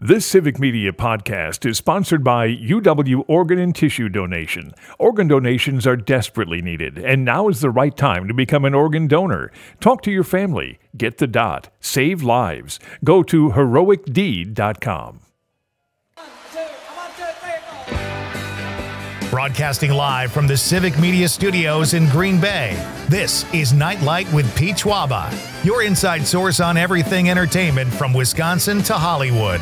This Civic Media podcast is sponsored by UW Organ and Tissue Donation. Organ donations are desperately needed, and now is the right time to become an organ donor. Talk to your family. Get the dot. Save lives. Go to heroicdeed.com. Broadcasting live from the Civic Media Studios in Green Bay, this is Nightlight with Pete Schwaba, your inside source on everything entertainment from Wisconsin to Hollywood.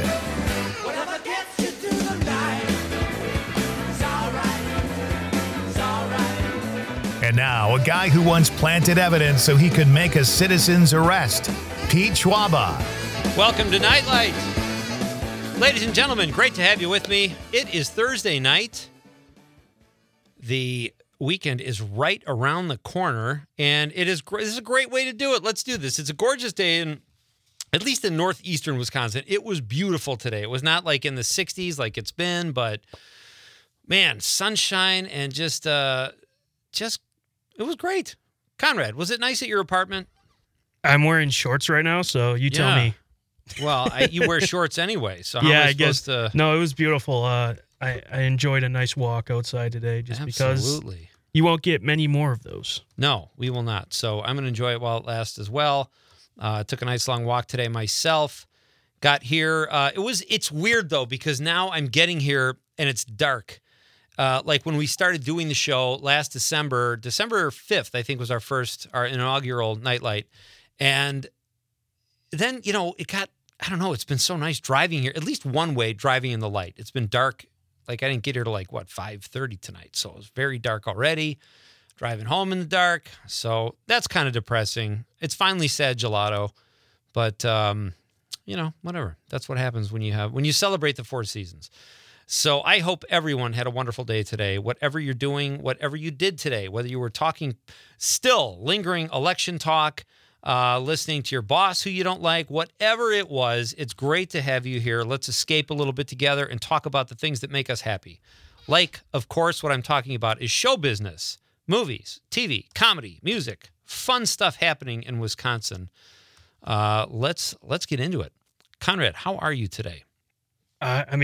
And now, a guy who once planted evidence so he could make a citizen's arrest, Pete Schwaba. Welcome to Nightlight. Ladies and gentlemen, great to have you with me. It is Thursday night. The weekend is right around the corner, and this is a great way to do it. Let's do this. It's a gorgeous day, at least in northeastern Wisconsin. It was beautiful today. It was not like in the 60s like it's been, but man, sunshine and just it was great. Conrad, was it nice at your apartment? I'm wearing shorts right now, so you tell me. Well, you wear shorts anyway, so how am I supposed to... No, it was beautiful. I enjoyed a nice walk outside today because you won't get many more of those. No, we will not. So I'm going to enjoy it while it lasts as well. Took a nice long walk today myself. Got here. It's weird, though, because now I'm getting here and it's dark. Like when we started doing the show last December 5th, I think was our inaugural Nightlight. And then, it got, I don't know, it's been so nice driving here, at least one way driving in the light. It's been dark. Like I didn't get here till 5:30 tonight. So it was very dark already. Driving home in the dark. So that's kind of depressing. It's finally sad gelato. But, whatever. That's what happens when you celebrate the four seasons. So I hope everyone had a wonderful day today. Whatever you're doing, whatever you did today, whether you were talking, still lingering election talk, listening to your boss who you don't like, whatever it was, it's great to have you here. Let's escape a little bit together and talk about the things that make us happy. Like, of course, what I'm talking about is show business, movies, TV, comedy, music, fun stuff happening in Wisconsin. Let's get into it. Conrad, how are you today? I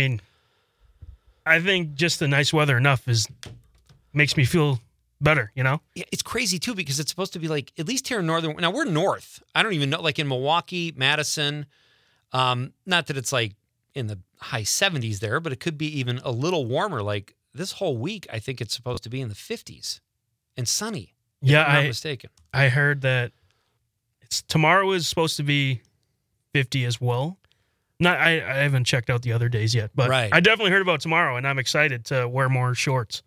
think just the nice weather makes me feel better, Yeah, it's crazy, too, because it's supposed to be at least here in northern... Now, we're north. I don't even know, in Milwaukee, Madison, not that it's, in the high 70s there, but it could be even a little warmer. This whole week, I think it's supposed to be in the 50s and sunny, if I'm not mistaken. I heard that tomorrow is supposed to be 50 as well. I haven't checked out the other days yet, but right. I definitely heard about tomorrow, and I'm excited to wear more shorts.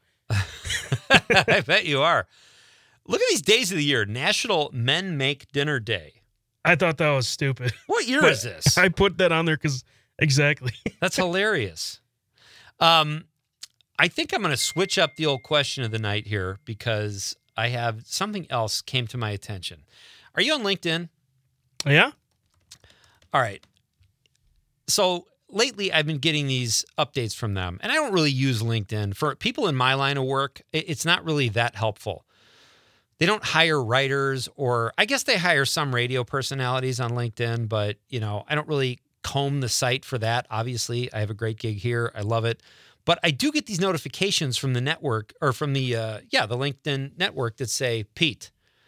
I bet you are. Look at these days of the year. National Men Make Dinner Day. I thought that was stupid. What year is this? I put that on there because exactly. That's hilarious. I think I'm going to switch up the old question of the night here because I have something else came to my attention. Are you on LinkedIn? Yeah. All right. So lately, I've been getting these updates from them, and I don't really use LinkedIn. For people in my line of work, it's not really that helpful. They don't hire writers, or I guess they hire some radio personalities on LinkedIn, but, I don't really comb the site for that. Obviously, I have a great gig here. I love it. But I do get these notifications from the network, or from the LinkedIn network that say, Pete,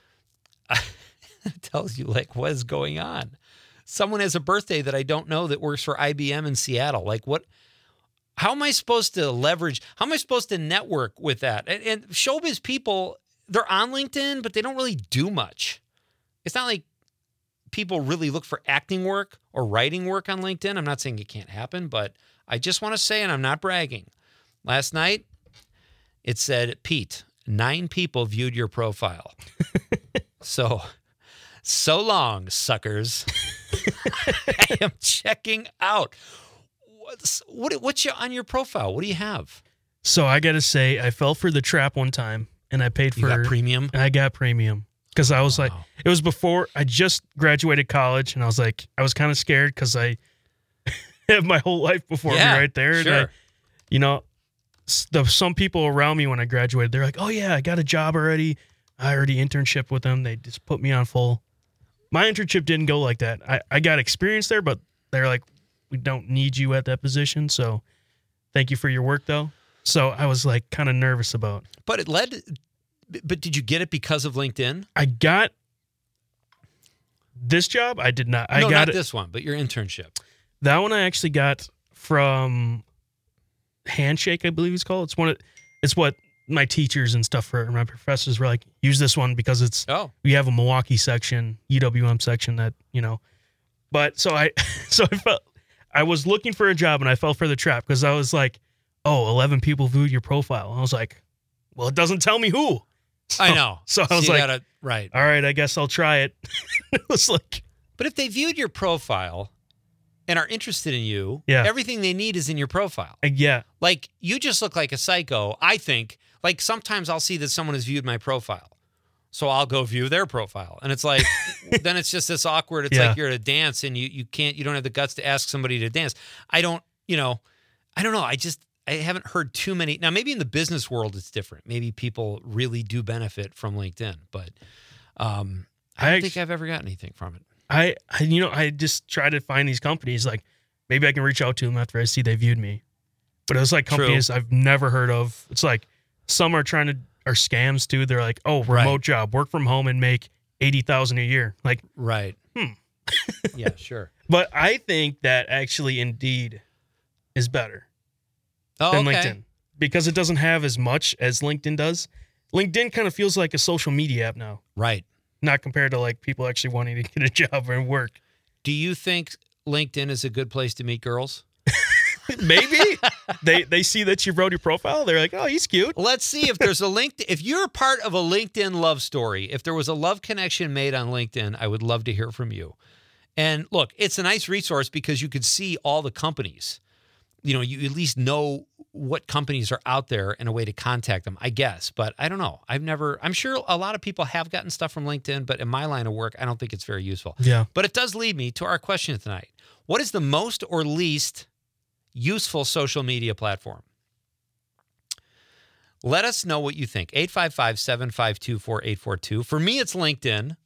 it tells you, what is going on? Someone has a birthday that I don't know that works for IBM in Seattle. What? How am I supposed to leverage? How am I supposed to network with that? And showbiz people, they're on LinkedIn, but they don't really do much. It's not like people really look for acting work or writing work on LinkedIn. I'm not saying it can't happen, but I just want to say, and I'm not bragging, last night it said, Pete, 9 people viewed your profile. So long, suckers. I am checking out. What's on your profile? What do you have? So I got to say, I fell for the trap one time, and I paid for... You got premium? I got premium. Because I was it was before I just graduated college, and I was kind of scared because I have my whole life before me right there. Sure. And some people around me when I graduated, they're like, oh yeah, I got a job already. I already internship with them. They just put me on full. My internship didn't go like that. I got experience there, but they're like, we don't need you at that position. So thank you for your work, though. So I was like kind of nervous about. But did you get it because of LinkedIn? I got this job. I did not. No, not this one, but your internship. That one I actually got from Handshake, I believe it's called. It's what my teachers and stuff or my professors were like, use this one because we have a Milwaukee section, UWM section that, but so I felt I was looking for a job and I fell for the trap because I was like, 11 people viewed your profile. And I was like, well, it doesn't tell me who. So, I know. So I was like, right. All right, I guess I'll try it. It was like, but if they viewed your profile and are interested in you, yeah, everything they need is in your profile. Yeah. Like, you just look like a psycho, I think. Like, sometimes I'll see that someone has viewed my profile, so I'll go view their profile. And it's like, then it's just this awkward, it's like you're at a dance and you don't have the guts to ask somebody to dance. I don't know. I haven't heard too many. Now, maybe in the business world, it's different. Maybe people really do benefit from LinkedIn, but I don't think I've ever got anything from it. I just try to find these companies, like maybe I can reach out to them after I see they viewed me. But it was like companies I've never heard of. It's like some are scams too. They're like, remote job, work from home and make $80,000 a year. Like, right. Yeah, sure. But I think that actually Indeed is better than LinkedIn because it doesn't have as much as LinkedIn does. LinkedIn kind of feels like a social media app now. Right. Not compared to like people actually wanting to get a job and work. Do you think LinkedIn is a good place to meet girls? Maybe they see that you wrote your profile. They're like, oh, he's cute. Let's see if there's if you're part of a LinkedIn love story, if there was a love connection made on LinkedIn, I would love to hear from you. And look, it's a nice resource because you could see all the companies. You at least know what companies are out there and a way to contact them, I guess. But I don't know. I'm sure a lot of people have gotten stuff from LinkedIn, but in my line of work, I don't think it's very useful. Yeah. But it does lead me to our question tonight. What is the most or least useful social media platform? Let us know what you think. 855-752-4842. For me, it's LinkedIn.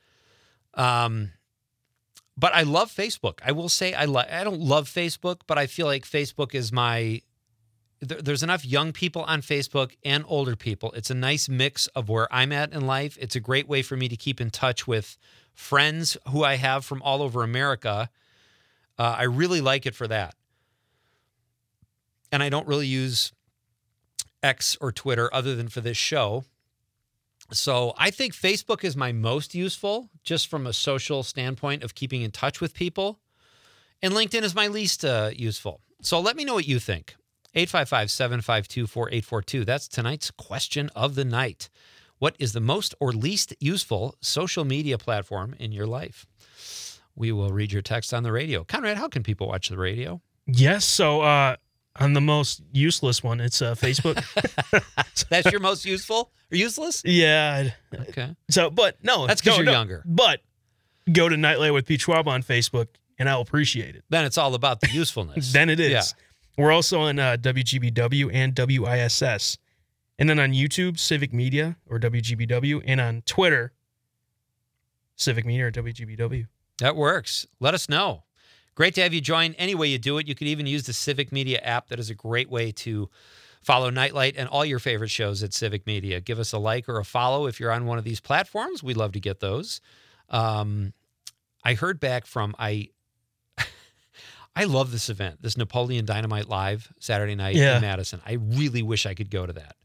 But I love Facebook. I will say I don't love Facebook, but I feel like Facebook is there's enough young people on Facebook and older people. It's a nice mix of where I'm at in life. It's a great way for me to keep in touch with friends who I have from all over America. I really like it for that. And I don't really use X or Twitter other than for this show. So I think Facebook is my most useful, just from a social standpoint of keeping in touch with people. And LinkedIn is my least useful. So let me know what you think. 855-752-4842. That's tonight's question of the night. What is the most or least useful social media platform in your life? We will read your text on the radio. Conrad, how can people watch the radio? Yes, so on the most useless one, it's Facebook. That's your most useful or useless? Yeah. Okay. So, but no. That's because you're younger. But go to Nightlight with Pete Schwab on Facebook, and I'll appreciate it. Then it's all about the usefulness. Then it is. Yeah. We're also on WGBW and WISS. And then on YouTube, Civic Media or WGBW. And on Twitter, Civic Media or WGBW. That works. Let us know. Great to have you join. Any way you do it, you could even use the Civic Media app. That is a great way to follow Nightlight and all your favorite shows at Civic Media. Give us a like or a follow if you're on one of these platforms. We'd love to get those. I heard back from, I love this event, this Napoleon Dynamite Live Saturday night in Madison. I really wish I could go to that.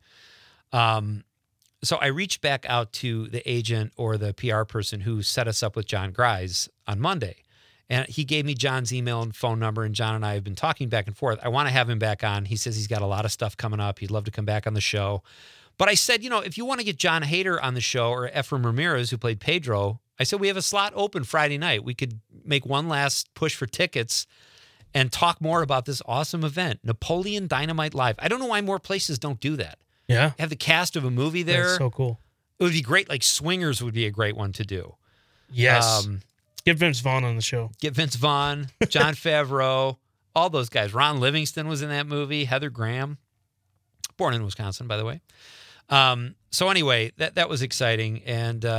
So I reached back out to the agent or the PR person who set us up with John Grise on Monday. And he gave me John's email and phone number, and John and I have been talking back and forth. I want to have him back on. He says he's got a lot of stuff coming up. He'd love to come back on the show. But I said, if you want to get John Hader on the show or Ephraim Ramirez, who played Pedro, I said, we have a slot open Friday night. We could make one last push for tickets and talk more about this awesome event, Napoleon Dynamite Live. I don't know why more places don't do that. Yeah. Have the cast of a movie there. That's so cool. It would be great. Like Swingers would be a great one to do. Yes. Get Vince Vaughn on the show. Get Vince Vaughn, Jon Favreau, all those guys. Ron Livingston was in that movie. Heather Graham, born in Wisconsin, by the way. So anyway, that was exciting. And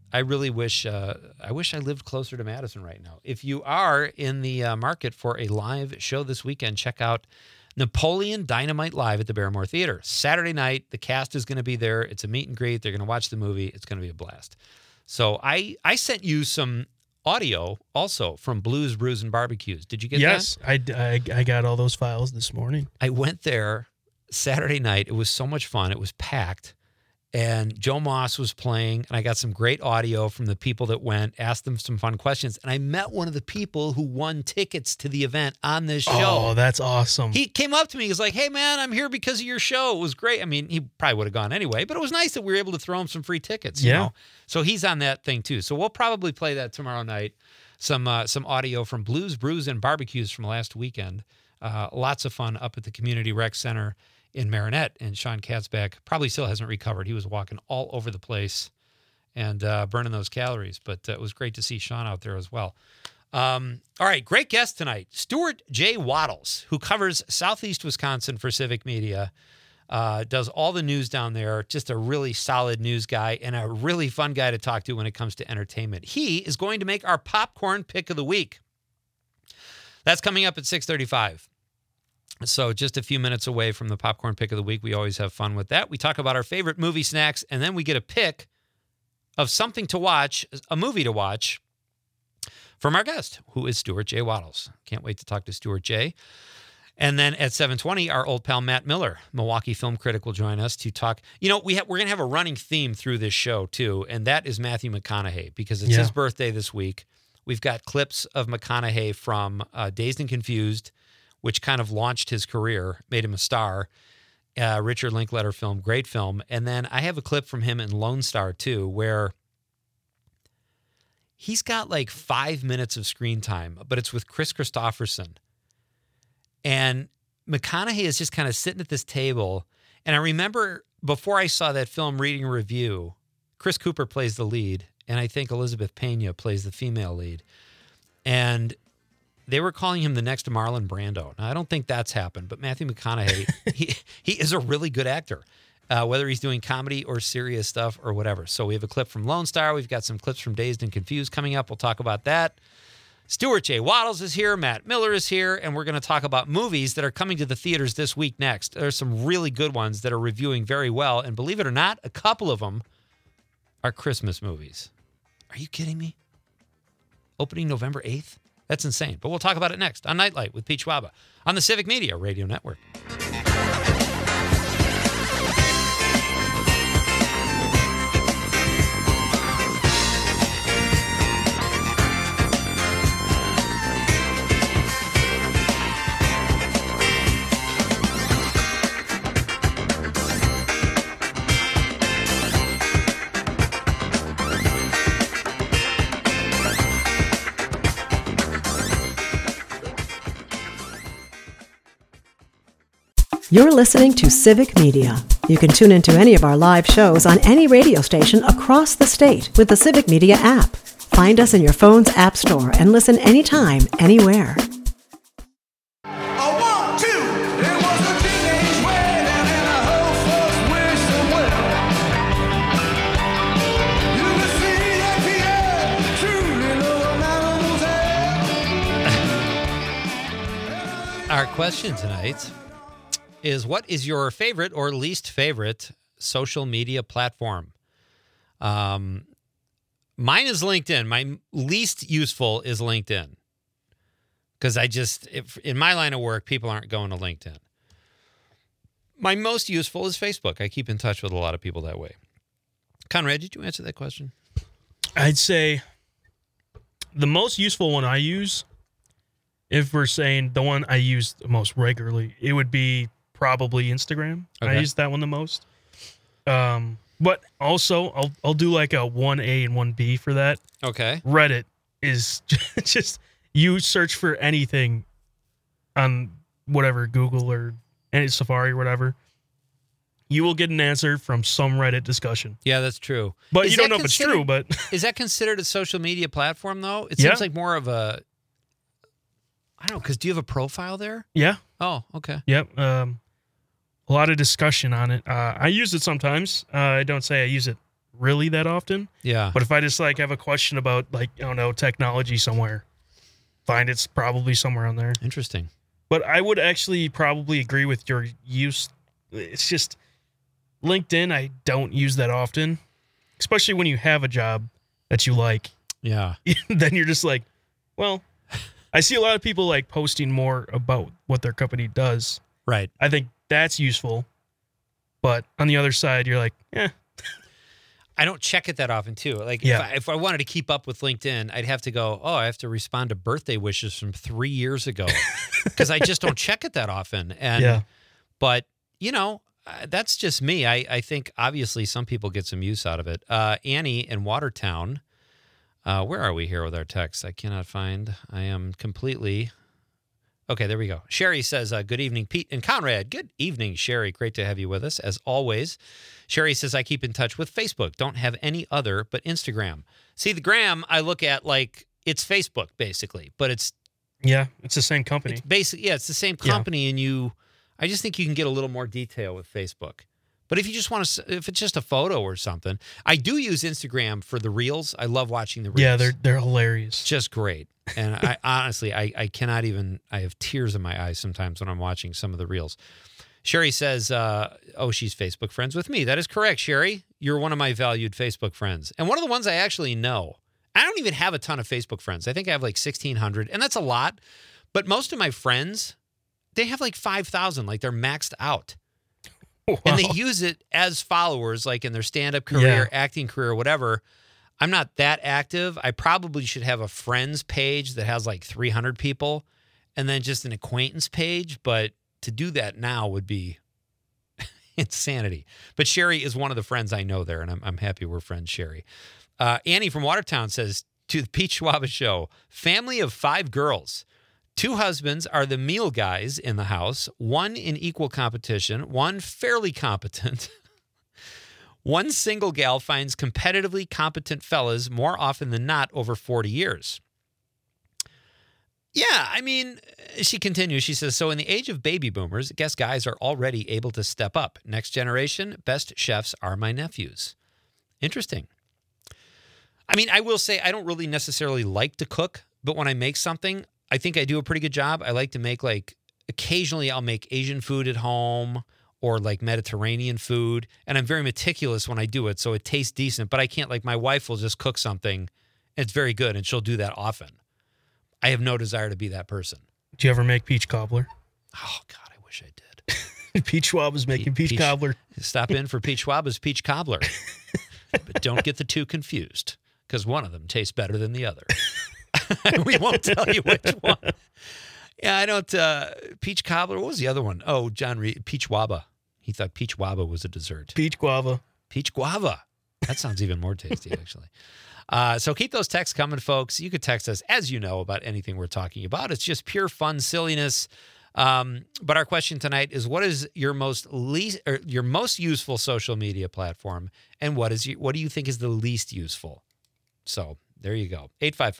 I really wish I lived closer to Madison right now. If you are in the market for a live show this weekend, check out Napoleon Dynamite Live at the Barrymore Theater. Saturday night, the cast is going to be there. It's a meet and greet. They're going to watch the movie. It's going to be a blast. So I sent you some audio also from Blues, Brews, and Barbecues. Did you get that? Yes, I got all those files this morning. I went there Saturday night. It was so much fun. It was packed. And Joe Moss was playing, and I got some great audio from the people that went, asked them some fun questions. And I met one of the people who won tickets to the event on this show. Oh, that's awesome. He came up to me. He was like, hey, man, I'm here because of your show. It was great. I mean, he probably would have gone anyway, but it was nice that we were able to throw him some free tickets. You know? So he's on that thing, too. So we'll probably play that tomorrow night, some audio from Blues, Brews, and Barbecues from last weekend. Lots of fun up at the Community Rec Center in Marinette, and Sean Katzbach probably still hasn't recovered. He was walking all over the place and burning those calories, but it was great to see Sean out there as well. All right, great guest tonight, Stuart J. Wattles, who covers Southeast Wisconsin for Civic Media, does all the news down there, just a really solid news guy and a really fun guy to talk to when it comes to entertainment. He is going to make our popcorn pick of the week. That's coming up at 6:35. So just a few minutes away from the popcorn pick of the week. We always have fun with that. We talk about our favorite movie snacks, and then we get a pick of something to watch, a movie to watch, from our guest, who is Stuart J. Wattles. Can't wait to talk to Stuart J. And then at 7:20, our old pal Matt Miller, Milwaukee film critic, will join us to talk. You know, we're going to have a running theme through this show, too, and that is Matthew McConaughey, because it's his birthday this week. We've got clips of McConaughey from Dazed and Confused, which kind of launched his career, made him a star. Richard Linklater film, great film. And then I have a clip from him in Lone Star, too, where he's got like 5 minutes of screen time, but it's with Chris Christopherson. And McConaughey is just kind of sitting at this table. And I remember before I saw that film reading a review, Chris Cooper plays the lead, and I think Elizabeth Pena plays the female lead. And they were calling him the next Marlon Brando. Now, I don't think that's happened, but Matthew McConaughey, he is a really good actor, whether he's doing comedy or serious stuff or whatever. So we have a clip from Lone Star. We've got some clips from Dazed and Confused coming up. We'll talk about that. Stuart J. Wattles is here. Matt Miller is here. And we're going to talk about movies that are coming to the theaters this week next. There's some really good ones that are reviewing very well. And believe it or not, a couple of them are Christmas movies. Are you kidding me? Opening November 8th? That's insane. But we'll talk about it next on Nightlight with Pete Schwaba on the Civic Media Radio Network. You're listening to Civic Media. You can tune into any of our live shows on any radio station across the state with the Civic Media app. Find us in your phone's app store and listen anytime, anywhere. Our question tonight is, what is your favorite or least favorite social media platform? Mine is LinkedIn. My least useful is LinkedIn. Because in my line of work, people aren't going to LinkedIn. My most useful is Facebook. I keep in touch with a lot of people that way. Conrad, did you answer that question? I'd say the most useful one I use, if we're saying the one I use the most regularly, it would be probably Instagram. Okay. I use that one the most. But also, I'll do like a 1A and 1B for that. Okay. Reddit is just, you search for anything on whatever, Google or any Safari or whatever, you will get an answer from some Reddit discussion. Yeah, that's true. But you don't know if it's true, but... Is that considered a social media platform, though? It seems like more of a... I don't know, because do you have a profile there? Yeah. Oh, okay. Yep. A lot of discussion on it. I use it sometimes. I don't say I use it really that often. Yeah. But if I just like have a question about like, I don't know, technology somewhere, find it's probably somewhere on there. Interesting. But I would actually probably agree with your use. It's just LinkedIn, I don't use that often, especially when you have a job that you like. Yeah. Then you're just like, well, I see a lot of people like posting more about what their company does. Right. I think that's useful. But on the other side, you're like, I don't check it that often too. Like if I wanted to keep up with LinkedIn, I'd have to go, I have to respond to birthday wishes from 3 years ago because I just don't check it that often. And, but you know, that's just me. I think obviously some people get some use out of it. Annie in Watertown, where are we here with our text? I cannot find. I am completely... Okay, there we go. Sherry says, good evening, Pete and Conrad. Good evening, Sherry. Great to have you with us, as always. Sherry says, I keep in touch with Facebook. Don't have any other but Instagram. See, the gram I look at like it's Facebook, basically. But it's... Yeah, it's the same company. It's basically, it's the same company, and I just think you can get a little more detail with Facebook. But if you just want to, if it's just a photo or something, I do use Instagram for the reels. I love watching the reels. Yeah, they're hilarious. Just great. And I honestly, I cannot even, I have tears in my eyes sometimes when I'm watching some of the reels. Sherry says, she's Facebook friends with me. That is correct, Sherry. You're one of my valued Facebook friends. And one of the ones I actually know. I don't even have a ton of Facebook friends. I think I have like 1,600, and that's a lot. But most of my friends, they have like 5,000, like they're maxed out. Wow. And they use it as followers, like in their stand-up career, acting career, whatever. I'm not that active. I probably should have a friends page that has like 300 people and then just an acquaintance page. But to do that now would be insanity. But Sherry is one of the friends I know there, and I'm happy we're friends, Sherry. Annie from Watertown says, to the Pete Schwaba Show, family of 5 girls. 2 husbands are the meal guys in the house, 1 in equal competition, 1 fairly competent. 1 single gal finds competitively competent fellas more often than not over 40 years. Yeah, I mean, she continues. She says, so in the age of baby boomers, I guess guys are already able to step up. Next generation, best chefs are my nephews. Interesting. I mean, I will say I don't really necessarily like to cook, but when I make something, I think I do a pretty good job. I like to make occasionally I'll make Asian food at home or like Mediterranean food. And I'm very meticulous when I do it, so it tastes decent. But I can't, like my wife will just cook something and it's very good and she'll do that often. I have no desire to be that person. Do you ever make peach cobbler? Oh, God, I wish I did. Pete Schwab is making peach cobbler. Stop in for Pete Schwaba's peach cobbler. But don't get the 2 confused because one of them tastes better than the other. We won't tell you which one. Yeah, I don't. Peach cobbler. What was the other one? Oh, John Reed. Peach waba. He thought peach waba was a dessert. Peach guava. Peach guava. That sounds even more tasty, actually. So keep those texts coming, folks. You could text us, as you know, about anything we're talking about. It's just pure fun, silliness. But our question tonight is: what is your most useful social media platform, and what do you think is the least useful? So there you go.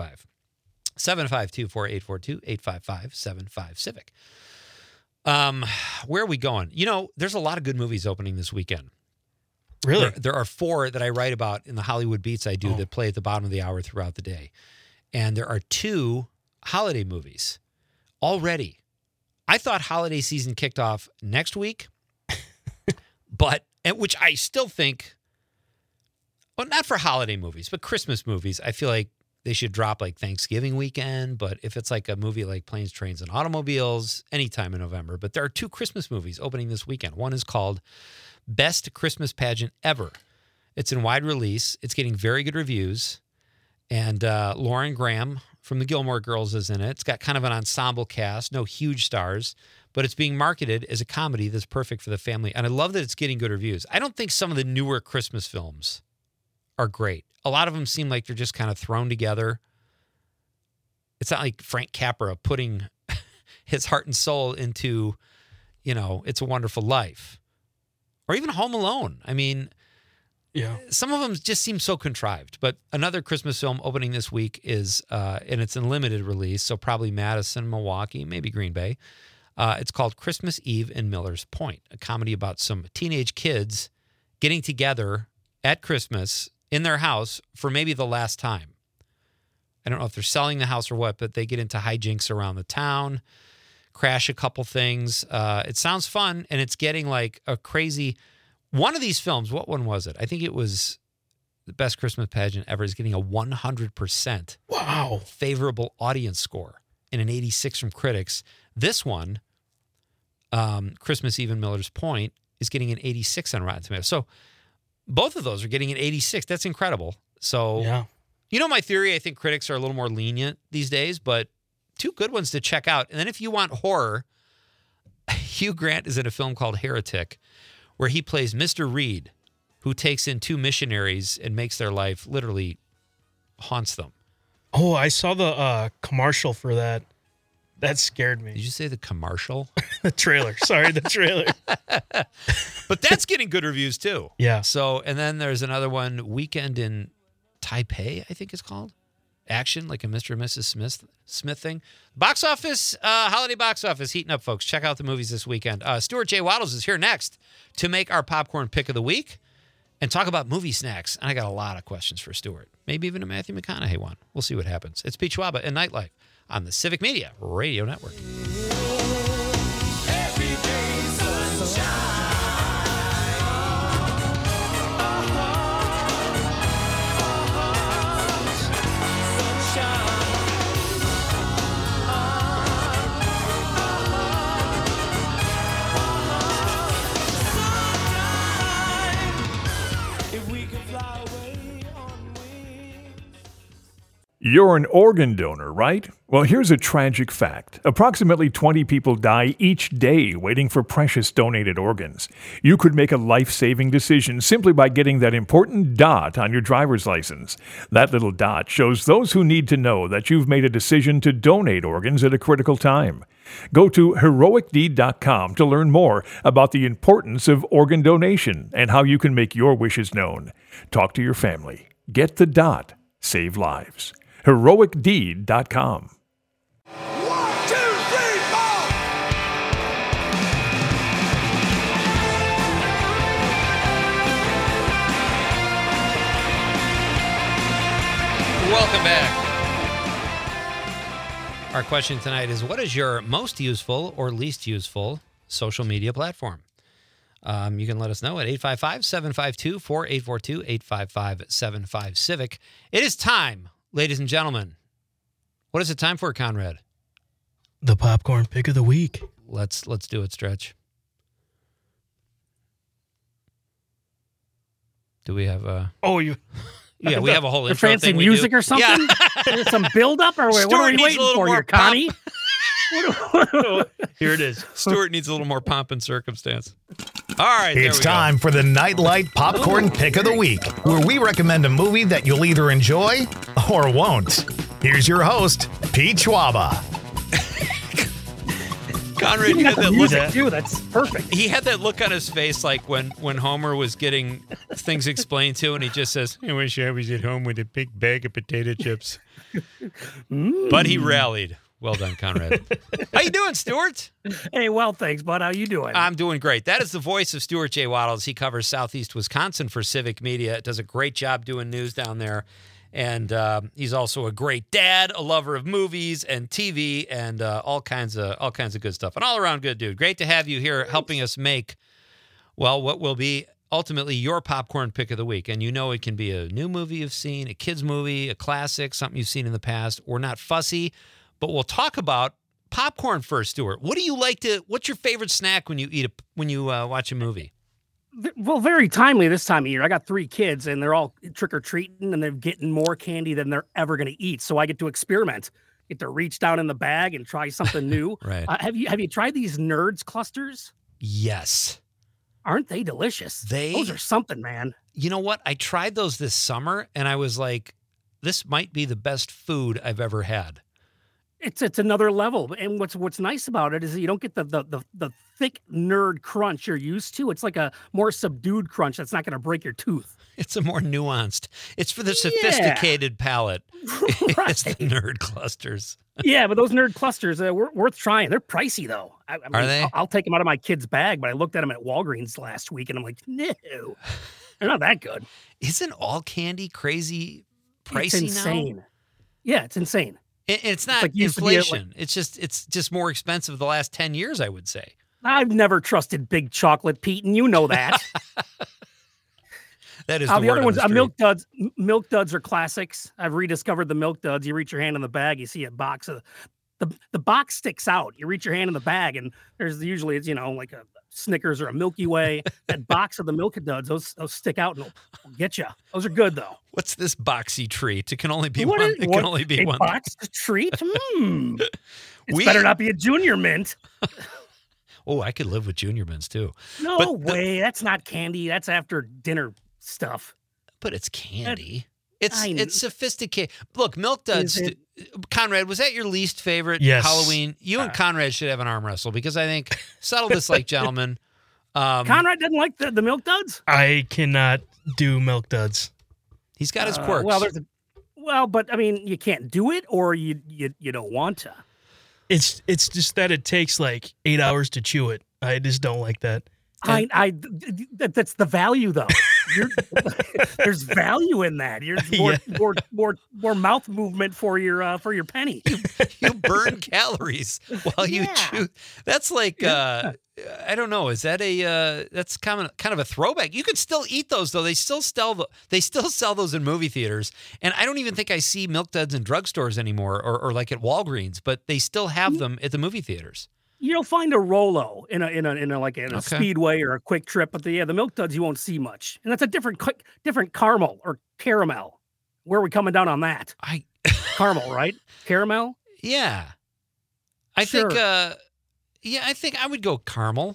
855-752-4842, 855-75-CIVIC. Where are we going? You know, there's a lot of good movies opening this weekend. Really? There are 4 that I write about in the Hollywood Beats I do that play at the bottom of the hour throughout the day. And there are 2 holiday movies already. I thought holiday season kicked off next week, which I still think, well, not for holiday movies, but Christmas movies. I feel like they should drop like Thanksgiving weekend, but if it's like a movie like Planes, Trains, and Automobiles, anytime in November. But there are 2 Christmas movies opening this weekend. One is called Best Christmas Pageant Ever. It's in wide release. It's getting very good reviews. And Lauren Graham from the Gilmore Girls is in it. It's got kind of an ensemble cast, no huge stars, but it's being marketed as a comedy that's perfect for the family. And I love that it's getting good reviews. I don't think some of the newer Christmas films are great. A lot of them seem like they're just kind of thrown together. It's not like Frank Capra putting his heart and soul into, It's a Wonderful Life. Or even Home Alone. I mean, some of them just seem so contrived. But another Christmas film opening this week is, and it's in limited release, so probably Madison, Milwaukee, maybe Green Bay. It's called Christmas Eve in Miller's Point, a comedy about some teenage kids getting together at Christmas in their house for maybe the last time. I don't know if they're selling the house or what, but they get into hijinks around the town, crash a couple things. It sounds fun, and it's getting like a crazy... One of these films, what one was it? I think it was The Best Christmas Pageant Ever, is getting a 100% favorable audience score and an 86 from critics. This one, Christmas Eve in Miller's Point, is getting an 86 on Rotten Tomatoes. So both of those are getting an 86. That's incredible. So, you know my theory, I think critics are a little more lenient these days, but two good ones to check out. And then if you want horror, Hugh Grant is in a film called Heretic, where he plays Mr. Reed, who takes in two missionaries and makes their life literally haunts them. Oh, I saw the commercial for that. That scared me. Did you say the commercial? The trailer. Sorry, the trailer. But that's getting good reviews too. Yeah. So, and then there's another one, Weekend in Taipei, I think it's called. Action, like a Mr. and Mrs. Smith thing. Box office, holiday box office heating up, folks. Check out the movies this weekend. Stuart J. Waddles is here next to make our popcorn pick of the week and talk about movie snacks. And I got a lot of questions for Stuart. Maybe even a Matthew McConaughey one. We'll see what happens. It's Pete Schwaba and Nightlife on the Civic Media Radio Network. You're an organ donor, right? Well, here's a tragic fact. Approximately 20 people die each day waiting for precious donated organs. You could make a life-saving decision simply by getting that important dot on your driver's license. That little dot shows those who need to know that you've made a decision to donate organs at a critical time. Go to heroicdeed.com to learn more about the importance of organ donation and how you can make your wishes known. Talk to your family. Get the dot. Save lives. heroicdeed.com. 1, 2, 3, 4. Welcome back. Our question tonight is, what is your most useful or least useful social media platform? You can let us know at 855-752-4842, 855-75-CIVIC. It is time, ladies and gentlemen. What is it time for, Conrad? The popcorn pick of the week. Let's do it, Stretch. Do we have a... Yeah, we have a whole intro fancy thing music or something? Yeah. Some build-up? Or what are you waiting for here, Connie? Here it is. Stuart needs a little more pomp and circumstance. All right, It's time for the Nightlight Popcorn Pick of the Week, where we recommend a movie that you'll either enjoy or won't. Here's your host, Pete Schwaba. Conrad, You got the music too. That's perfect. He had that look on his face like when Homer was getting things explained to, and he just says, "I wish I was at home with a big bag of potato chips." But he rallied. Well done, Conrad. How you doing, Stuart? Hey, well, thanks, bud. How you doing? I'm doing great. That is the voice of Stuart J. Waddles. He covers Southeast Wisconsin for Civic Media. Does a great job doing news down there. And he's also a great dad, a lover of movies and TV, and all kinds of good stuff. An all-around good dude. Great to have you here helping us make, well, what will be ultimately your popcorn pick of the week. And you know it can be a new movie you've seen, a kid's movie, a classic, something you've seen in the past. We're not fussy, but we'll talk about popcorn first, Stuart. What's your favorite snack when you watch a movie? Well, very timely this time of year. I got 3 kids, and they're all trick-or-treating, and they're getting more candy than they're ever going to eat. So I get to experiment, get to reach down in the bag and try something new. Right. Have you tried these Nerds clusters? Yes. Aren't they delicious? Those are something, man. You know what? I tried those this summer, and I was like, this might be the best food I've ever had. It's another level. And what's nice about it is that you don't get the thick nerd crunch you're used to. It's like a more subdued crunch that's not going to break your tooth. It's a more nuanced. It's for the sophisticated palate. Right. It's the Nerd clusters. Yeah, but those Nerd clusters are worth trying. They're pricey though. I mean, are they? I'll take them out of my kid's bag, but I looked at them at Walgreens last week, and I'm like, no. They're not that good. Isn't all candy crazy pricey It's insane. now? Yeah, it's insane. And it's not like inflation. It's just more expensive the last 10 years, I would say. I've never trusted Big Chocolate, Pete, and you know that. That is the other ones. on the Milk Duds. Milk Duds are classics. I've rediscovered the Milk Duds. You reach your hand in the bag, you see a box of the box sticks out. You reach your hand in the bag, and there's usually it's like a Snickers or a Milky Way. That box of the Milk Duds, those stick out and will get you. Those are good though. What's this boxy treat? It can only be one. It can only be a one. Box treat. It's better not be a Junior Mint. Oh, I could live with Junior Mints too. No way. That's not candy. That's after dinner stuff. But it's candy. It's sophisticated. Look, Milk Duds. Conrad, was that your least favorite Halloween? You and Conrad should have an arm wrestle because I think settle this like gentlemen. Conrad doesn't like the Milk Duds? I cannot do Milk Duds. He's got his quirks. But I mean, you can't do it, or you don't want to. It's just that it takes like 8 hours to chew it. I just don't like that. That's the value though. There's value in that. More mouth movement for your penny. You burn calories while you chew. That's like I don't know. Is that that's kind of a throwback? You can still eat those though. They still sell those in movie theaters, and I don't even think I see Milk Duds in drugstores anymore, or like at Walgreens. But they still have them at the movie theaters. You'll find a Rolo in a Speedway or a Quick Trip, but the Milk Duds you won't see much, and that's a different caramel or caramel. Where are we coming down on that? Caramel, right? Caramel. Yeah, I think I would go caramel.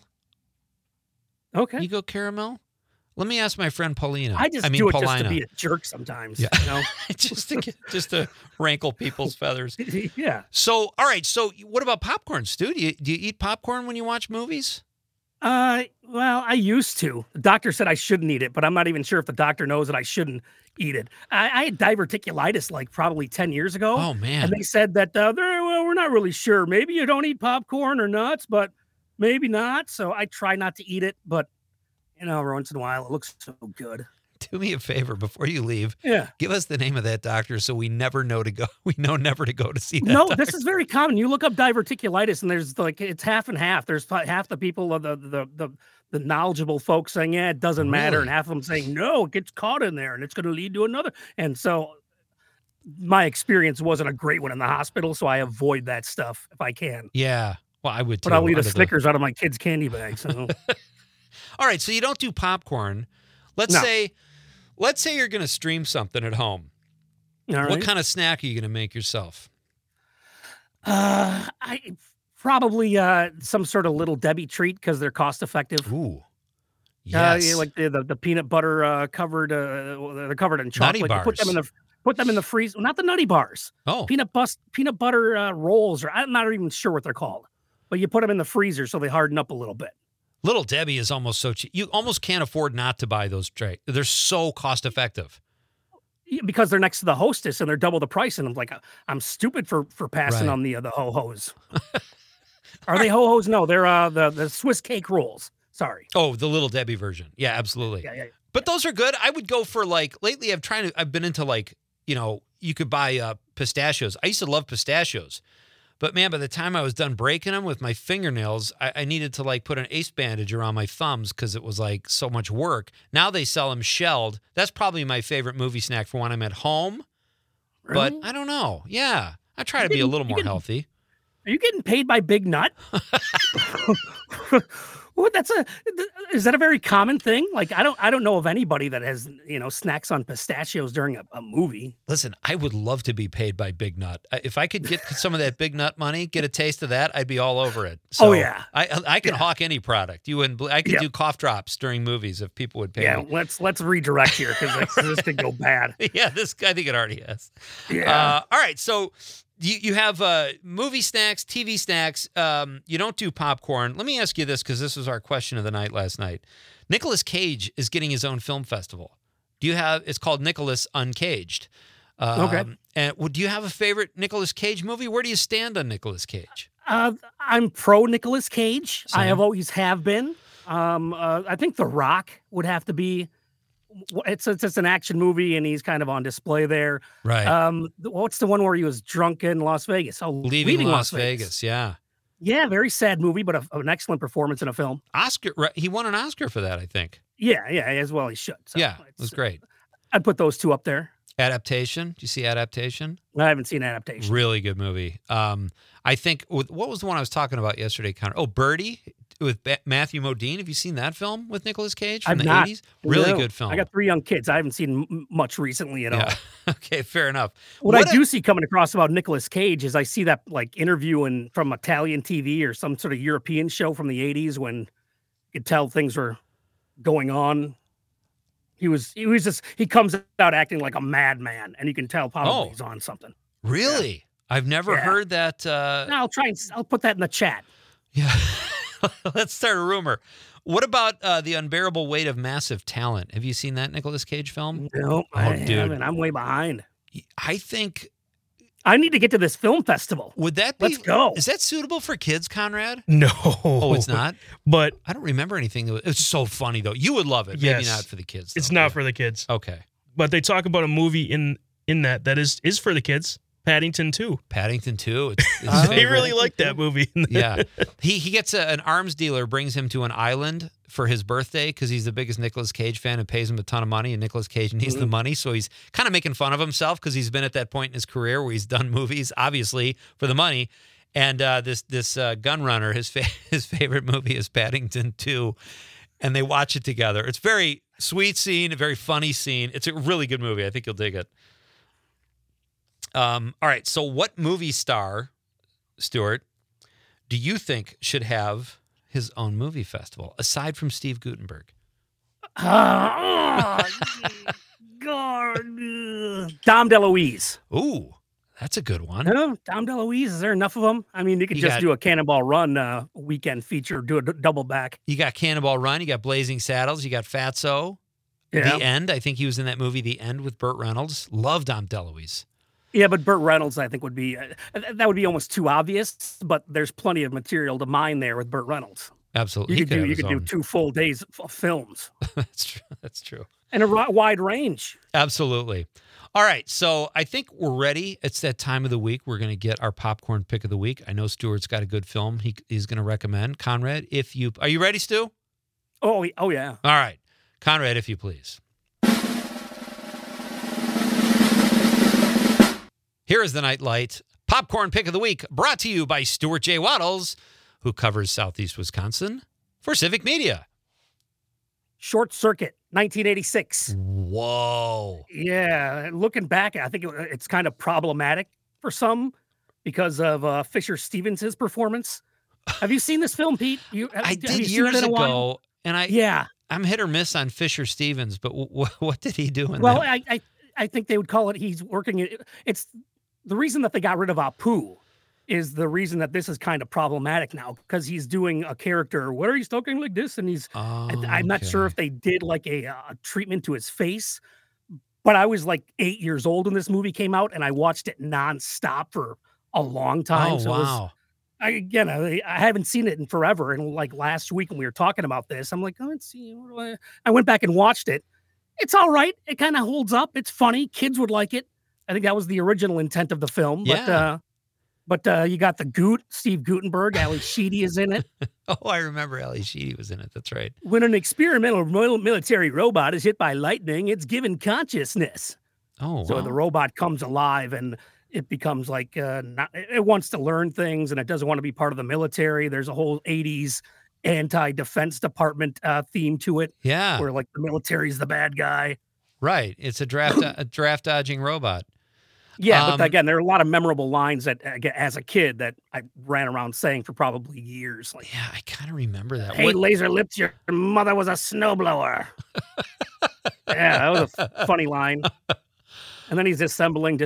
Okay, you go caramel. Let me ask my friend Paulina. I do it just to be a jerk sometimes. Yeah. You know? just to rankle people's feathers. Yeah. So, all right. So, what about popcorn, Stu? Do you eat popcorn when you watch movies? Well, I used to. The doctor said I shouldn't eat it, but I'm not even sure if the doctor knows that I shouldn't eat it. I had diverticulitis like probably 10 years ago. Oh, man. And they said that, we're not really sure. Maybe you don't eat popcorn or nuts, but maybe not. So I try not to eat it, but every once in a while, it looks so good. Do me a favor before you leave. Yeah. Give us the name of that doctor so we never know to go. We know never to go to see that. No, doctor. This is very common. You look up diverticulitis, and there's it's half and half. There's half the people, the knowledgeable folks saying, yeah, it doesn't matter, and half of them saying, no, it gets caught in there, and it's going to lead to another. And so my experience wasn't a great one in the hospital, so I avoid that stuff if I can. Yeah. Well, I would too. But I'll eat a Snickers out of my kid's candy bag. So. All right, so you don't do popcorn. Let's say you're going to stream something at home. All right. What kind of snack are you going to make yourself? I probably some sort of Little Debbie treat because they're cost effective. Ooh, yes. Like the peanut butter covered. They're covered in chocolate. Nutty bars. You put them in the freezer. Not the Nutty bars. Oh, peanut butter rolls, or I'm not even sure what they're called. But you put them in the freezer so they harden up a little bit. Little Debbie is almost so cheap. You almost can't afford not to buy those trays. They're so cost effective. Because they're next to the Hostess and they're double the price. And I'm like, I'm stupid for passing on the ho-hos. Are they ho-hos? No, they're the Swiss cake rolls. Sorry. Oh, the Little Debbie version. Yeah, absolutely. Yeah. But those are good. I would go for lately I've been into you could buy pistachios. I used to love pistachios. But man, by the time I was done breaking them with my fingernails, I needed to put an ace bandage around my thumbs because it was so much work. Now they sell them shelled. That's probably my favorite movie snack for when I'm at home. Really? But I don't know. Yeah, I try to be a little more healthy. Are you getting paid by Big Nut? Well, is that a very common thing? I don't know of anybody that has, snacks on pistachios during a movie. Listen, I would love to be paid by Big Nut. If I could get some of that Big Nut money, get a taste of that, I'd be all over it. So yeah. I can hawk any product. I could do cough drops during movies if people would pay me. Yeah, let's redirect here because this could go bad. Yeah, I think it already has. Yeah. All right, so you have movie snacks, TV snacks. You don't do popcorn. Let me ask you this, because this was our question of the night last night. Nicolas Cage is getting his own film festival. It's called Nicolas Uncaged. Okay. And do you have a favorite Nicolas Cage movie? Where do you stand on Nicolas Cage? I'm pro Nicolas Cage. Same. I always have been. I think The Rock would have to be it's an action movie, and he's kind of on display there. Right. What's the one where he was drunk in Las Vegas? Oh, Leaving Las Vegas. Yeah. Yeah, very sad movie, but an excellent performance in a film. He won an Oscar for that, I think. Yeah, as well he should. So yeah, it was great. I'd put those two up there. Adaptation. Do you see Adaptation? I haven't seen Adaptation. Really good movie. I think, what was the one I was talking about yesterday, Connor? Oh, Birdie with Matthew Modine. Have you seen that film with Nicolas Cage from the 80s? Really good film. I got 3 young kids. I haven't seen much recently at all. Okay, fair enough. What I do see coming across about Nicolas Cage is I see that like interview from Italian TV or some sort of European show from the 80s when you could tell things were going on. He comes out acting like a madman, and you can tell probably he's on something. Really? Yeah. I've never heard that. No, I'll put that in the chat. Yeah. Let's start a rumor. What about The Unbearable Weight of Massive Talent? Have you seen that Nicolas Cage film? No, I haven't. I'm way behind. I think I need to get to this film festival. Would that be? Let's go. Is that suitable for kids, Conrad? No. Oh, it's not? But I don't remember anything. It's so funny, though. You would love it. Yes. Maybe not for the kids, though. It's not for the kids. Okay. But they talk about a movie in that is for the kids. Paddington 2. Paddington 2. They really like that movie. Yeah. He gets an arms dealer, brings him to an island for his birthday because he's the biggest Nicolas Cage fan and pays him a ton of money, and Nicolas Cage needs the money. So he's kind of making fun of himself because he's been at that point in his career where he's done movies, obviously, for the money. And this gun runner, his favorite movie is Paddington 2, and they watch it together. It's a very sweet scene, a very funny scene. It's a really good movie. I think you'll dig it. All right, so what movie star, Stuart, do you think should have his own movie festival, aside from Steve Guttenberg? Dom DeLuise. Ooh, that's a good one. No, Dom DeLuise, is there enough of them? I mean, you could do a Cannonball Run weekend feature, do a double back. You got Cannonball Run, you got Blazing Saddles, you got Fatso. Yeah. The End, I think he was in that movie, The End, with Burt Reynolds. Love Dom DeLuise. Yeah, but Burt Reynolds, I think, would be almost too obvious. But there's plenty of material to mine there with Burt Reynolds. Absolutely, you could do 2 full days of films. That's true. That's true. And a wide range. Absolutely. All right, so I think we're ready. It's that time of the week. We're going to get our popcorn pick of the week. I know Stuart's got a good film he's going to recommend. Conrad, are you ready, Stu? Oh yeah. All right, Conrad, if you please. Here is the Nightlight Popcorn Pick of the Week, brought to you by Stuart J. Waddles, who covers Southeast Wisconsin for Civic Media. Short Circuit, 1986. Whoa. Yeah, looking back, I think it's kind of problematic for some because of Fisher Stevens' performance. Have you seen this film, Pete? I did years ago, and I'm hit or miss on Fisher Stevens, but what did he do in that? Well, I think they would call it he's working. It's the reason that they got rid of Apu is the reason that this is kind of problematic now because he's doing a character. What are you talking like this? And he's. I'm not sure if they did like a treatment to his face, but I was like 8 years old when this movie came out, and I watched it nonstop for a long time. Oh, wow. I haven't seen it in forever. And like last week when we were talking about this, I'm like, let's see. I went back and watched it. It's all right. It kind of holds up. It's funny. Kids would like it. I think that was the original intent of the film. Yeah. But you got Steve Guttenberg, Ali Sheedy is in it. Oh, I remember Ali Sheedy was in it. That's right. When an experimental military robot is hit by lightning, it's given consciousness. Oh, wow. So the robot comes alive and it becomes like it wants to learn things and it doesn't want to be part of the military. There's a whole 80s anti-defense department theme to it. Yeah. Where like the military is the bad guy. Right. It's a draft dodging robot. Yeah, but again, there are a lot of memorable lines that, as a kid, that I ran around saying for probably years. Like, yeah, I kind of remember that. Hey, Laser Lips, your mother was a snowblower. Yeah, that was a funny line. And then he's disassembling.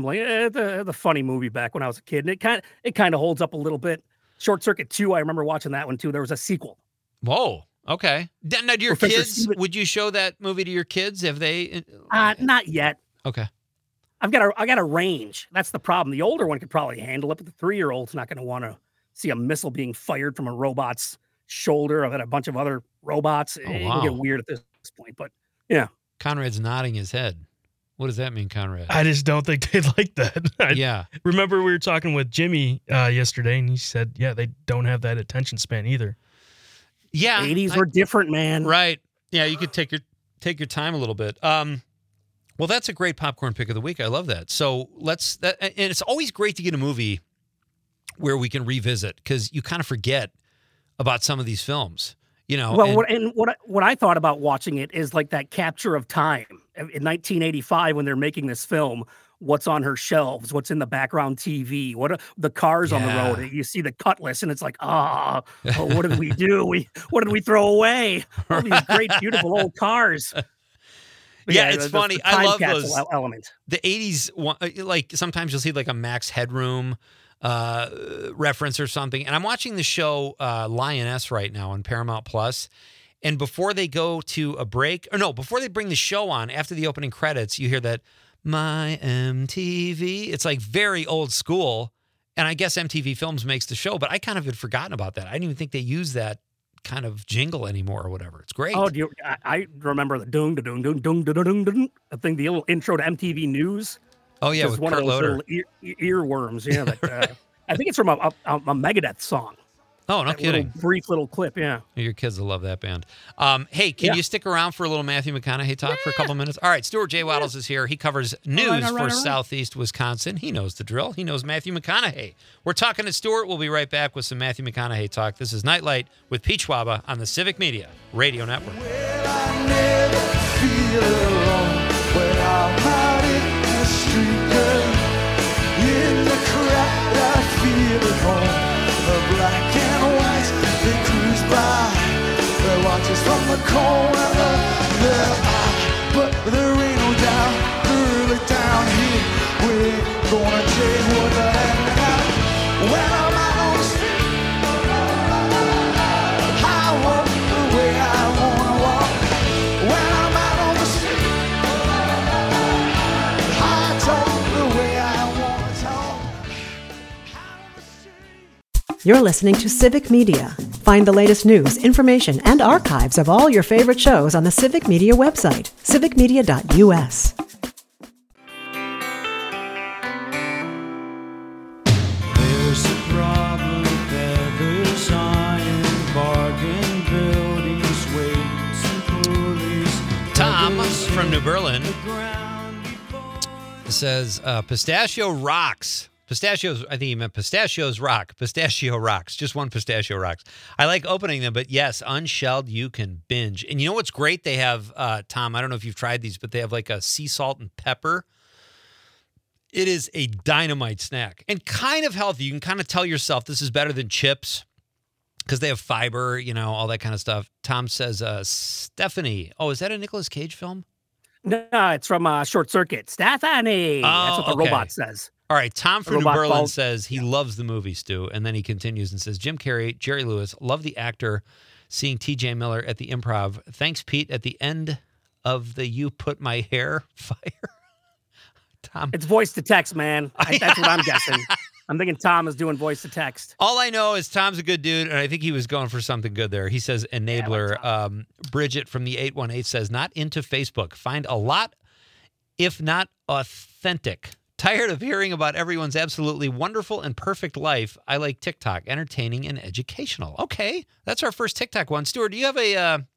The funny movie back when I was a kid, and it kind of holds up a little bit. Short Circuit 2, I remember watching that one too. There was a sequel. Whoa. Okay. Now, do your kids? Would you show that movie to your kids? Have they? Not yet. Okay. I got a range. That's the problem. The older one could probably handle it, but the 3-year-old's not going to want to see a missile being fired from a robot's shoulder. I've had a bunch of other robots. Oh, it wow. can get weird at this point, but yeah. Conrad's nodding his head. What does that mean, Conrad? I just don't think they like that. Yeah. Remember we were talking with Jimmy yesterday, and he said, yeah, they don't have that attention span either. Yeah. 80s were different, man. Right. Yeah, you could take your time a little bit. Well, that's a great popcorn pick of the week. I love that. So and it's always great to get a movie where we can revisit, because you kind of forget about some of these films. Well, what I thought about watching it is like that capture of time in 1985 when they're making this film. What's on her shelves? What's in the background TV? What are the cars on the road? You see the Cutlass, and it's like, what did we do? What did we throw away? All these great, beautiful old cars. Yeah, it's funny. I love those element. The 80s, like sometimes you'll see like a Max Headroom reference or something. And I'm watching the show Lioness right now on Paramount Plus. And before they go to a break, before they bring the show on, after the opening credits, you hear that My MTV. It's like very old school. And I guess MTV Films makes the show, but I kind of had forgotten about that. I didn't even think they use that kind of jingle anymore or whatever. It's great. Oh, I remember the dung dung dung dung dung dung. I think the little intro to MTV News. Oh yeah, with one Kurt of those Loder. Earworms. Yeah, that, I think it's from a Megadeth song. Oh, no kidding. Brief little clip, yeah. Your kids will love that band. Hey, can you stick around for a little Matthew McConaughey talk for a couple minutes? All right, Stuart J. Waddles is here. He covers news for Southeast Wisconsin. He knows the drill. He knows Matthew McConaughey. We're talking to Stuart. We'll be right back with some Matthew McConaughey talk. This is Nightlight with Pete Schwaba on the Civic Media Radio Network. Well, I never feel alone when I'm out in the street, girl. In the crowd, I feel at home. The black and white, they cruise by. They watch us from the corner of their eye. But there ain't no doubt, early down here, we're gonna change what the heck now. When I'm out on the street, I walk the way I wanna walk. When I'm out on the street, I talk the way I wanna talk. You're listening to Civic Media. Find the latest news, information, and archives of all your favorite shows on the Civic Media website, civicmedia.us. There's a problem with feathers, iron, bargain buildings, weights and pulleys. Tom from New Berlin says pistachio rocks. Pistachios, I think he meant pistachios rock. Pistachio rocks. Just one pistachio rocks. I like opening them, but yes, unshelled, you can binge. And you know what's great? They have, Tom, I don't know if you've tried these, but they have like a sea salt and pepper. It is a dynamite snack and kind of healthy. You can kind of tell yourself this is better than chips because they have fiber, all that kind of stuff. Tom says, Stephanie. Oh, is that a Nicolas Cage film? No, it's from Short Circuit. Stephanie. That's what the robot says. All right, Tom from New Berlin says he loves the movie, Stu, and then he continues and says, Jim Carrey, Jerry Lewis, love the actor, seeing T.J. Miller at the Improv. Thanks, Pete, at the end of the You Put My Hair fire. Tom. It's voice to text, man. That's what I'm guessing. I'm thinking Tom is doing voice to text. All I know is Tom's a good dude, and I think he was going for something good there. He says, enabler. Yeah, Bridget from the 818 says, not into Facebook. Find a lot, if not authentic. Tired of hearing about everyone's absolutely wonderful and perfect life. I like TikTok, entertaining and educational. Okay, that's our first TikTok one. Stuart, do you have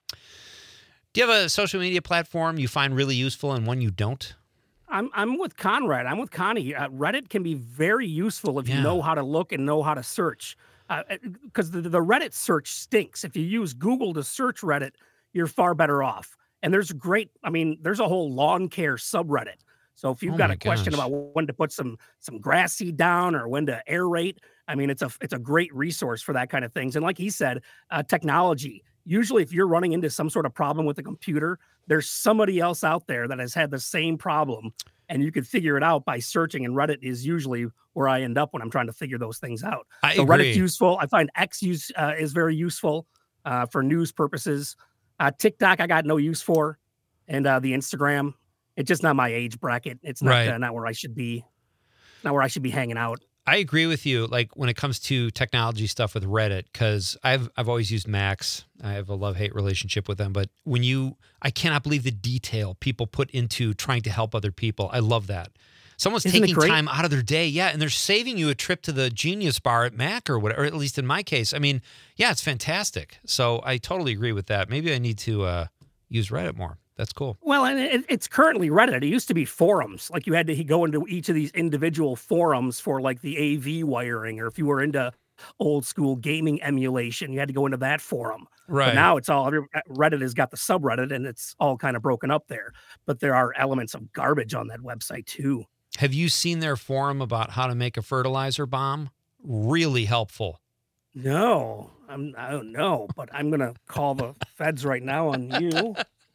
a social media platform you find really useful and one you don't? I'm with Conrad. I'm with Connie. Reddit can be very useful if you know how to look and know how to search. Because the Reddit search stinks. If you use Google to search Reddit, you're far better off. And there's there's a whole lawn care subreddit. So if you've got a question about when to put some grass seed down or when to aerate, it's a great resource for that kind of things. And like he said, technology. Usually if you're running into some sort of problem with a computer, there's somebody else out there that has had the same problem and you can figure it out by searching. And Reddit is usually where I end up when I'm trying to figure those things out. So Reddit's useful. I find X is very useful for news purposes. TikTok, I got no use for. And the Instagram, it's just not my age bracket. It's not not where I should be. Not where I should be hanging out. I agree with you. Like when it comes to technology stuff with Reddit, because I've always used Max. I have a love-hate relationship with them. But I cannot believe the detail people put into trying to help other people. I love that. Someone's taking time out of their day, and they're saving you a trip to the Genius Bar at Mac or whatever. Or at least in my case, I mean, yeah, it's fantastic. So I totally agree with that. Maybe I need to use Reddit more. That's cool. Well, and it's currently Reddit. It used to be forums. Like you had to go into each of these individual forums for like the AV wiring, or if you were into old school gaming emulation, you had to go into that forum. Right. But now it's all Reddit has got the subreddit, and it's all kind of broken up there. But there are elements of garbage on that website too. Have you seen their forum about how to make a fertilizer bomb? Really helpful. No, I don't know, but I'm gonna call the feds right now on you.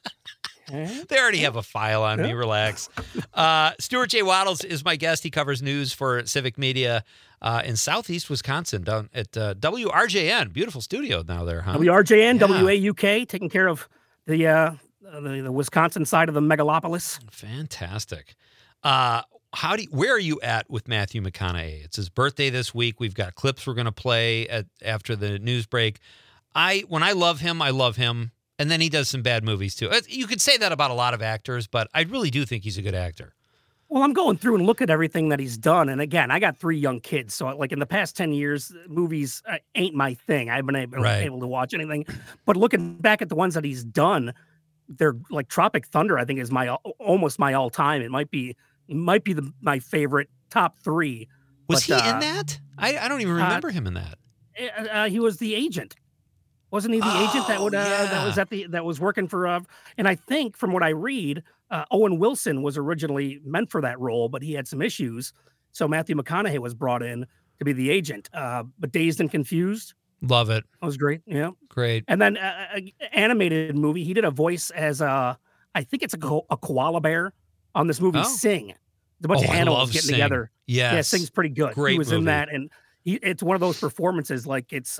They already have a file on me. Relax. Stuart J. Waddles is my guest. He covers news for Civic Media in Southeast Wisconsin, down at WRJN. Beautiful studio now there, huh? WRJN, yeah. WAUK, taking care of the Wisconsin side of the megalopolis. Fantastic. Where are you at with Matthew McConaughey? It's his birthday this week. We've got clips we're going to play after the news break. When I love him, I love him. And then he does some bad movies, too. You could say that about a lot of actors, but I really do think he's a good actor. Well, I'm going through and look at everything that he's done. And again, I got 3 young kids. So like in the past 10 years, movies ain't my thing. I haven't been able to watch anything. But looking back at the ones that he's done, they're like Tropic Thunder, I think is almost my all time. It might be my favorite top 3. Was he in that? I don't even remember him in that. He was the agent. Wasn't he the agent that was working for? And I think from what I read, Owen Wilson was originally meant for that role, but he had some issues, so Matthew McConaughey was brought in to be the agent. But Dazed and Confused, love it. That was great. Yeah, great. And then animated movie, he did a voice as I think it's a koala bear on this movie. Sing. It's a bunch of animals getting together. Yes. Yeah, Sing's pretty good. Great he was movie. in that, and it's one of those performances like it's.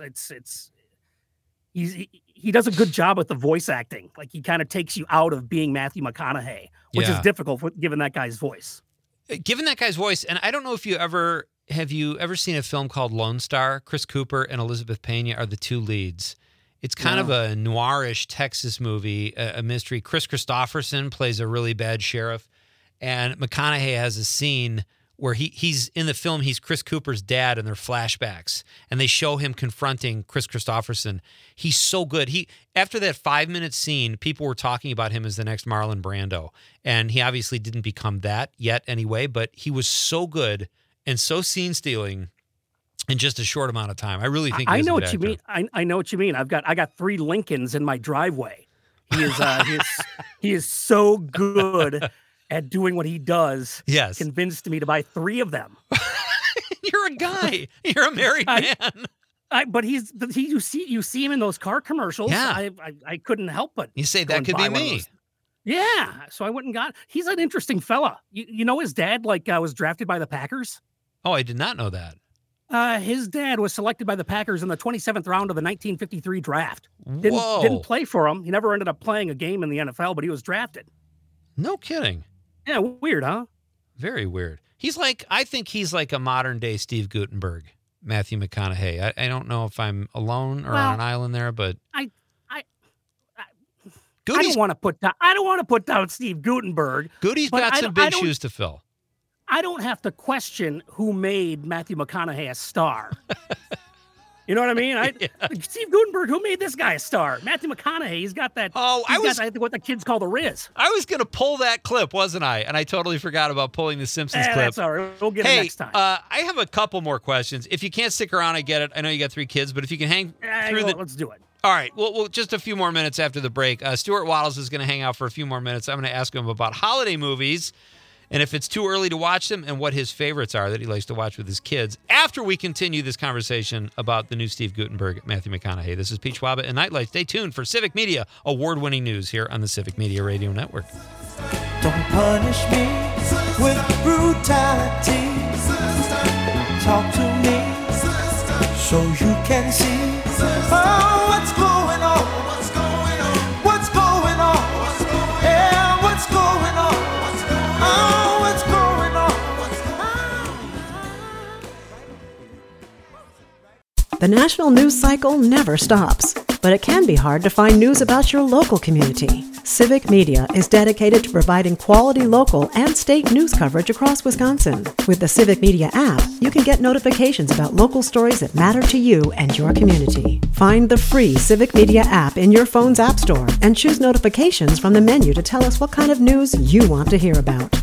He does a good job with the voice acting. Like he kind of takes you out of being Matthew McConaughey, which is difficult given that guy's voice. Given that guy's voice, and I don't know if you ever seen a film called Lone Star? Chris Cooper and Elizabeth Pena are the 2 leads. It's kind of a noirish Texas movie, a mystery. Chris Christopherson plays a really bad sheriff, and McConaughey has a scene where he's in the film, he's Chris Cooper's dad, and they're flashbacks, and they show him confronting Chris Christopherson. He's so good. After that 5-minute scene, people were talking about him as the next Marlon Brando, and he obviously didn't become that yet anyway, but he was so good and so scene-stealing in just a short amount of time. I really think I know what you mean. I know what you mean. I got 3 Lincolns in my driveway. He is so good at doing what he does. Yes. Convinced me to buy 3 of them. You're a guy. You're a married man. But you see him in those car commercials. Yeah. I couldn't help but you say that could be me. Yeah. So I went and got. He's an interesting fella. You know his dad was drafted by the Packers. Oh, I did not know that. His dad was selected by the Packers in the 27th round of the 1953 draft. Didn't play for him. He never ended up playing a game in the NFL, but he was drafted. No kidding. Yeah, weird, huh? Very weird. I think he's like a modern day Steve Guttenberg, Matthew McConaughey. I don't know if I'm alone or on an island there, but I don't want to put down Steve Guttenberg. Goody's got some big shoes to fill. I don't have to question who made Matthew McConaughey a star. You know what I mean? Steve Guttenberg, who made this guy a star? Matthew McConaughey, he's got that. I think what the kids call the Riz. I was going to pull that clip, wasn't I? And I totally forgot about pulling the Simpsons clip. That's all right. We'll get it next time. I have a couple more questions. If you can't stick around, I get it. I know you got 3 kids, but if you can hang through let's do it. All right. Well, just a few more minutes after the break. Stuart Waddles is going to hang out for a few more minutes. I'm going to ask him about holiday movies, and if it's too early to watch them, and what his favorites are that he likes to watch with his kids, after we continue this conversation about the new Steve Guttenberg, Matthew McConaughey. This is Pete Schwaba and Nightlight. Stay tuned for Civic Media, award-winning news here on the Civic Media Radio Network. Don't punish me with brutality. Talk to me so you can see what's going on. What's going on? Yeah, what's going on? The national news cycle never stops, but it can be hard to find news about your local community. Civic Media is dedicated to providing quality local and state news coverage across Wisconsin. With the Civic Media app, you can get notifications about local stories that matter to you and your community. Find the free Civic Media app in your phone's app store and choose notifications from the menu to tell us what kind of news you want to hear about.